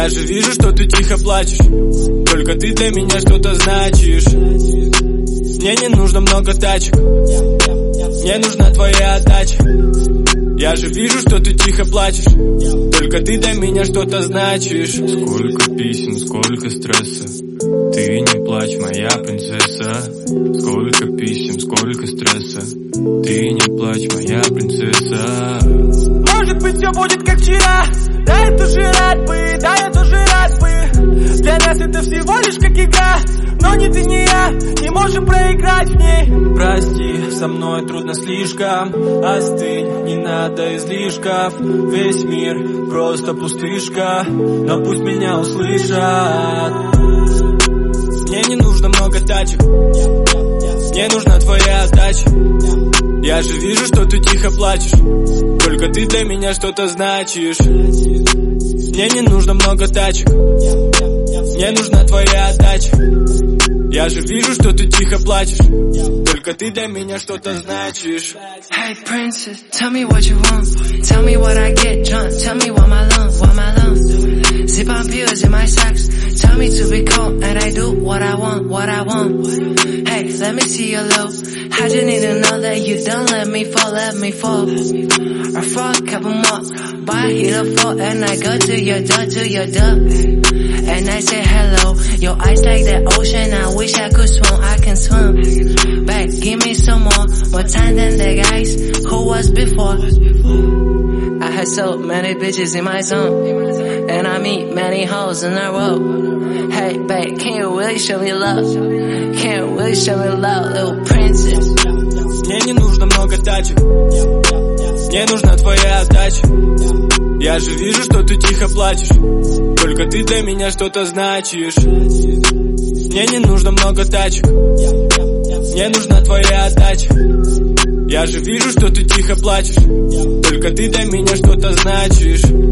Я же вижу, что ты тихо плачешь, только ты для меня что-то значишь. Мне не нужно много тачек, мне нужна твоя отдача. Я же вижу, что ты тихо плачешь, только ты для меня что-то значишь. Сколько писем, сколько стресса, ты не плачь, моя принцесса. Сколько писем, сколько стресса, ты не плачь, моя принцесса. Может быть, все будет как вчера, да я тоже рад бы, да я тоже рад бы. Для нас это всего лишь как игра, но ни ты, ни я не можем проиграть в ней. Прости, со мной трудно слишком, остынь, не надо излишков. Весь мир просто пустышка, но пусть меня услышат. Мне не нужно много тачек, мне нужна твоя отдача. Я же вижу, что ты тихо плачешь, только ты для меня что-то значишь. Мне не нужно много тачек, мне нужна твоя отдача. Я же вижу, что ты тихо плачешь, только ты для меня что-то значишь. Hey princess, tell me what you want. Tell me what I get drunk. Tell me what my lungs. Zip on pills in my socks. Tell me to be cold and I do what I want. Hey, let me see your low. I just need to know that you don't let me fall. Or fuck, cup 'em up. Buy hit a floor and I go to your door. And I say hello. Your eyes like the ocean. I wish I could swim. I can swim. Back, give me some more time than the guys who was before. I had so many bitches in my zone, and I meet many hoes in the road. Hey, babe, can you really show me love? Can you really show me love, little princess? Мне не нужно много тачек, мне нужна твоя отдача. Я же вижу, что ты тихо плачешь, только ты для меня что-то значишь. Мне не нужно много тачек, мне нужна твоя отдача. Я же вижу, что ты тихо плачешь, только ты для меня что-то значишь.